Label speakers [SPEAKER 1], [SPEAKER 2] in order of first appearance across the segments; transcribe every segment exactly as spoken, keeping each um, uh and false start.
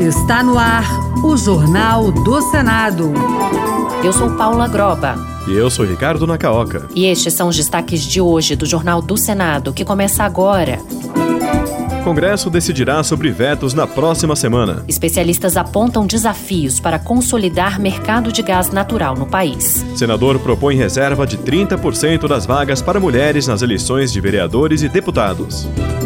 [SPEAKER 1] Está no ar o Jornal do Senado.
[SPEAKER 2] Eu sou Paula Groba.
[SPEAKER 3] E eu sou Ricardo Nacaoca.
[SPEAKER 2] E estes são os destaques de hoje do Jornal do Senado, que começa agora.
[SPEAKER 3] O Congresso decidirá sobre vetos na próxima semana.
[SPEAKER 2] Especialistas apontam desafios para consolidar mercado de gás natural no país.
[SPEAKER 3] Senador propõe reserva de trinta por cento das vagas para mulheres nas eleições de vereadores e deputados.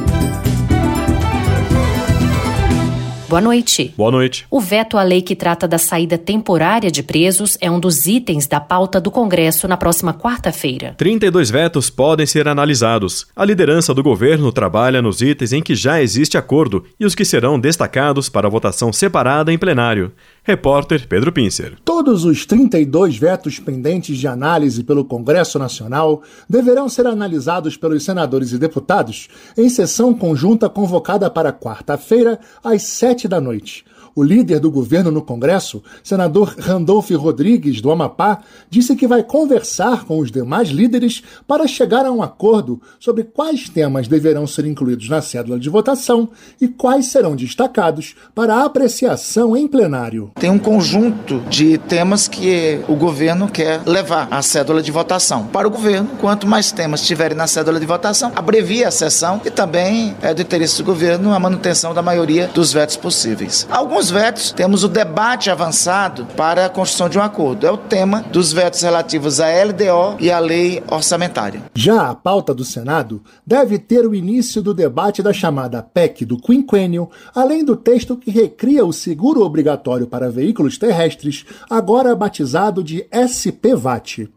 [SPEAKER 2] Boa noite.
[SPEAKER 3] Boa noite.
[SPEAKER 2] O veto à lei que trata da saída temporária de presos é um dos itens da pauta do Congresso na próxima quarta-feira.
[SPEAKER 3] trinta e dois vetos podem ser analisados. A liderança do governo trabalha nos itens em que já existe acordo e os que serão destacados para votação separada em plenário. Repórter Pedro Pincer.
[SPEAKER 4] Todos os trinta e dois vetos pendentes de análise pelo Congresso Nacional deverão ser analisados pelos senadores e deputados em sessão conjunta convocada para quarta-feira, às sete da noite. O líder do governo no Congresso, senador Randolfo Rodrigues, do Amapá, disse que vai conversar com os demais líderes para chegar a um acordo sobre quais temas deverão ser incluídos na cédula de votação e quais serão destacados para apreciação em plenário.
[SPEAKER 5] Tem um conjunto de temas que o governo quer levar à cédula de votação. Para o governo, quanto mais temas tiverem na cédula de votação, abrevia a sessão e também é do interesse do governo a manutenção da maioria dos vetos possíveis. Alguns vetos, temos o debate avançado para a construção de um acordo. É o tema dos vetos relativos à L D O e à lei orçamentária.
[SPEAKER 4] Já a pauta do Senado deve ter o início do debate da chamada P E C do quinquênio, além do texto que recria o seguro obrigatório para veículos terrestres, agora batizado de S P V A T.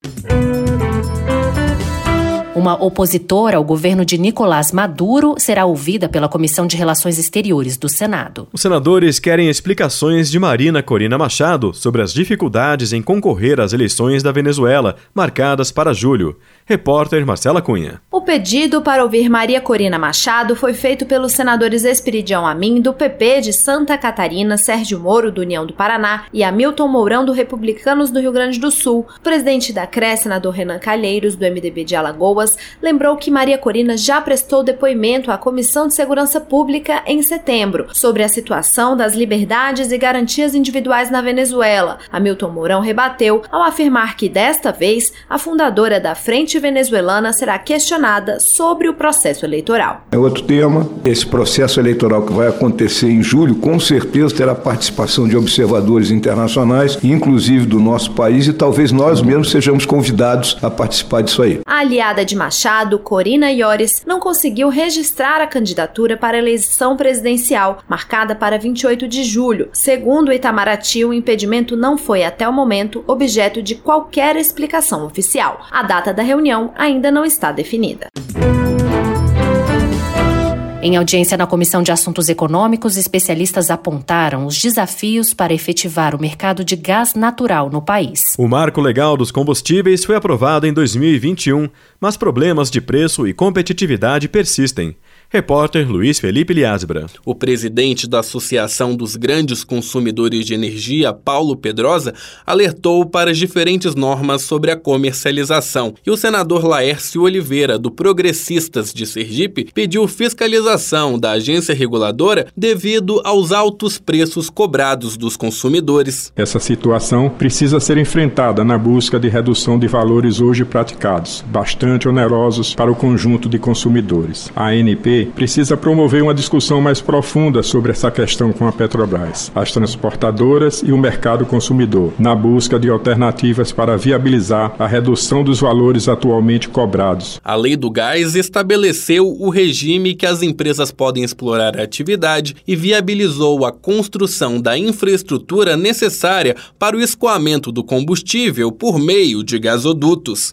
[SPEAKER 2] Uma opositora ao governo de Nicolás Maduro será ouvida pela Comissão de Relações Exteriores do Senado.
[SPEAKER 3] Os senadores querem explicações de Marina Corina Machado sobre as dificuldades em concorrer às eleições da Venezuela, marcadas para julho. Repórter Marcela Cunha.
[SPEAKER 6] O pedido para ouvir Maria Corina Machado foi feito pelos senadores Esperidião Amin, do P P de Santa Catarina, Sérgio Moro, do União do Paraná, e Hamilton Mourão, do Republicanos do Rio Grande do Sul. O presidente da C R E, senador Renan Calheiros, do M D B de Alagoas, lembrou que Maria Corina já prestou depoimento à Comissão de Segurança Pública em setembro sobre a situação das liberdades e garantias individuais na Venezuela. Hamilton Mourão rebateu ao afirmar que, desta vez, a fundadora da Frente Venezuelana será questionada sobre o processo eleitoral.
[SPEAKER 7] É outro tema. Esse processo eleitoral que vai acontecer em julho, com certeza terá participação de observadores internacionais, inclusive do nosso país, e talvez nós mesmos sejamos convidados a participar disso aí.
[SPEAKER 6] A aliada de Machado, Corina Iores, não conseguiu registrar a candidatura para a eleição presidencial, marcada para vinte e oito de julho. Segundo o Itamaraty, o impedimento não foi, até o momento, objeto de qualquer explicação oficial. A data da reunião ainda não está definida.
[SPEAKER 2] Em audiência na Comissão de Assuntos Econômicos, especialistas apontaram os desafios para efetivar o mercado de gás natural no país.
[SPEAKER 3] O marco legal dos combustíveis foi aprovado em dois mil e vinte e um, mas problemas de preço e competitividade persistem. Repórter Luiz Felipe Liasbra.
[SPEAKER 8] O presidente da Associação dos Grandes Consumidores de Energia, Paulo Pedrosa, alertou para as diferentes normas sobre a comercialização. E o senador Laércio Oliveira, do Progressistas de Sergipe, pediu fiscalização da agência reguladora devido aos altos preços cobrados dos consumidores.
[SPEAKER 9] Essa situação precisa ser enfrentada na busca de redução de valores hoje praticados, bastante onerosos para o conjunto de consumidores. A A N P precisa promover uma discussão mais profunda sobre essa questão com a Petrobras, as transportadoras e o mercado consumidor, na busca de alternativas para viabilizar a redução dos valores atualmente cobrados.
[SPEAKER 8] A Lei do Gás estabeleceu o regime que as empresas podem explorar a atividade e viabilizou a construção da infraestrutura necessária para o escoamento do combustível por meio de gasodutos.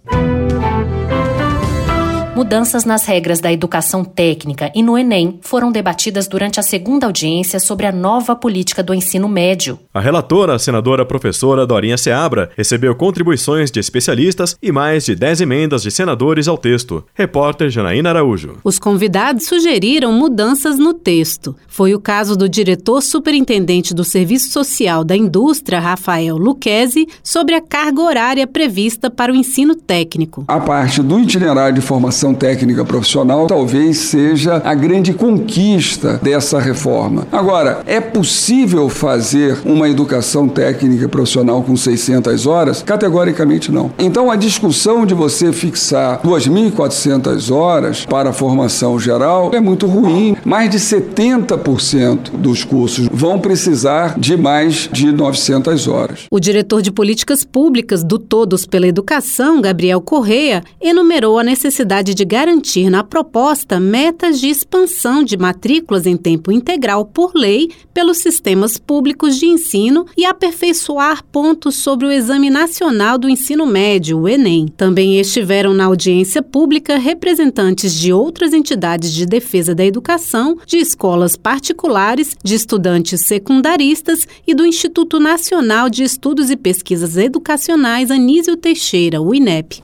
[SPEAKER 2] Mudanças nas regras da educação técnica e no Enem foram debatidas durante a segunda audiência sobre a nova política do ensino médio.
[SPEAKER 3] A relatora, a senadora professora Dorinha Seabra, recebeu contribuições de especialistas e mais de dez emendas de senadores ao texto. Repórter Janaína Araújo.
[SPEAKER 10] Os convidados sugeriram mudanças no texto. Foi o caso do diretor superintendente do Serviço Social da Indústria, Rafael Lucchesi, sobre a carga horária prevista para o ensino técnico.
[SPEAKER 11] A parte do itinerário de formação educação técnica profissional talvez seja a grande conquista dessa reforma. Agora, é possível fazer uma educação técnica profissional com seiscentas horas? Categoricamente não. Então, a discussão de você fixar duas mil e quatrocentas horas para a formação geral é muito ruim. Mais de setenta por cento dos cursos vão precisar de mais de novecentas horas.
[SPEAKER 10] O diretor de Políticas Públicas do Todos pela Educação, Gabriel Correia, enumerou a necessidade de garantir na proposta metas de expansão de matrículas em tempo integral por lei pelos sistemas públicos de ensino e aperfeiçoar pontos sobre o Exame Nacional do Ensino Médio, o Enem. Também estiveram na audiência pública representantes de outras entidades de defesa da educação, de escolas particulares, de estudantes secundaristas e do Instituto Nacional de Estudos e Pesquisas Educacionais Anísio Teixeira, o I N E P.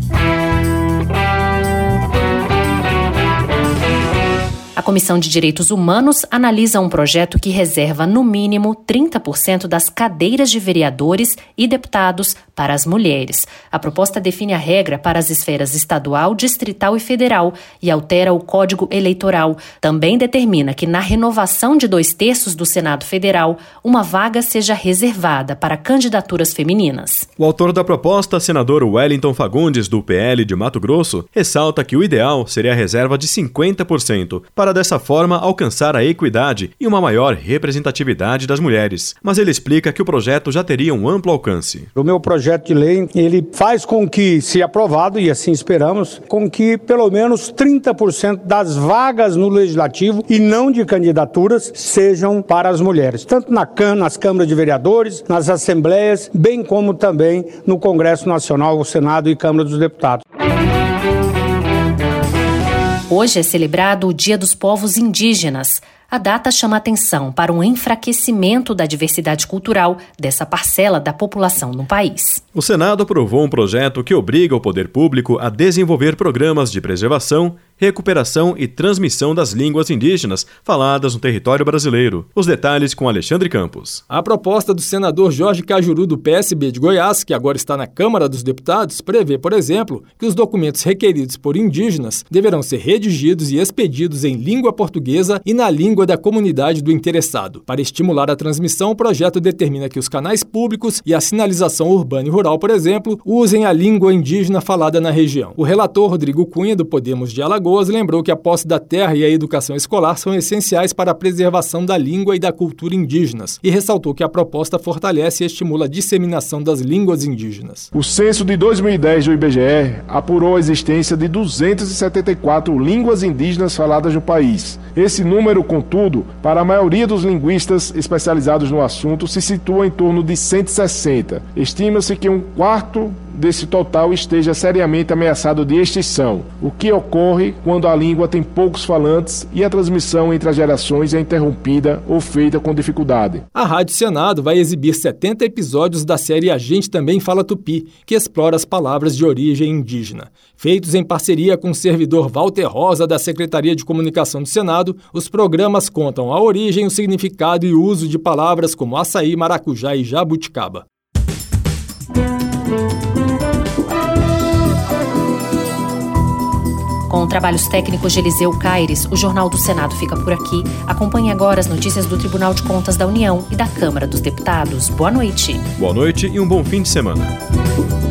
[SPEAKER 2] A Comissão de Direitos Humanos analisa um projeto que reserva, no mínimo, trinta por cento das cadeiras de vereadores e deputados para as mulheres. A proposta define a regra para as esferas estadual, distrital e federal e altera o Código Eleitoral. Também determina que, na renovação de dois terços do Senado Federal, uma vaga seja reservada para candidaturas femininas.
[SPEAKER 3] O autor da proposta, senador Wellington Fagundes, do P L de Mato Grosso, ressalta que o ideal seria a reserva de cinquenta por cento, para dessa forma alcançar a equidade e uma maior representatividade das mulheres. Mas ele explica que o projeto já teria um amplo alcance.
[SPEAKER 12] O meu projeto de lei, ele faz com que, se aprovado, e assim esperamos, com que pelo menos trinta por cento das vagas no Legislativo e não de candidaturas sejam para as mulheres, tanto na Câmara, nas câmaras de vereadores, nas assembleias, bem como também no Congresso Nacional, o Senado e Câmara dos Deputados.
[SPEAKER 2] Hoje é celebrado o Dia dos Povos Indígenas. A data chama atenção para um enfraquecimento da diversidade cultural dessa parcela da população no país.
[SPEAKER 3] O Senado aprovou um projeto que obriga o poder público a desenvolver programas de preservação, recuperação e transmissão das línguas indígenas faladas no território brasileiro. Os detalhes com Alexandre Campos.
[SPEAKER 13] A proposta do senador Jorge Cajuru, do P S B de Goiás, que agora está na Câmara dos Deputados, prevê, por exemplo, que os documentos requeridos por indígenas deverão ser redigidos e expedidos em língua portuguesa e na língua da comunidade do interessado. Para estimular a transmissão, o projeto determina que os canais públicos e a sinalização urbana e rural, por exemplo, usem a língua indígena falada na região. O relator Rodrigo Cunha, do Podemos de Alagoas, lembrou que a posse da terra e a educação escolar são essenciais para a preservação da língua e da cultura indígenas e ressaltou que a proposta fortalece e estimula a disseminação das línguas indígenas.
[SPEAKER 14] O censo de dois mil e dez do I B G E apurou a existência de duzentas e setenta e quatro línguas indígenas faladas no país. Esse número, contudo, para a maioria dos linguistas especializados no assunto, se situa em torno de cento e sessenta. Estima-se que um quarto desse total esteja seriamente ameaçado de extinção, o que ocorre quando a língua tem poucos falantes e a transmissão entre as gerações é interrompida ou feita com dificuldade.
[SPEAKER 13] A Rádio Senado vai exibir setenta episódios da série A Gente Também Fala Tupi, que explora as palavras de origem indígena. Feitos em parceria com o servidor Walter Rosa, da Secretaria de Comunicação do Senado, os programas contam a origem, o significado e o uso de palavras como açaí, maracujá e jabuticaba.
[SPEAKER 2] Com trabalhos técnicos de Eliseu Caires, o Jornal do Senado fica por aqui. Acompanhe agora as notícias do Tribunal de Contas da União e da Câmara dos Deputados. Boa noite.
[SPEAKER 3] Boa noite e um bom fim de semana.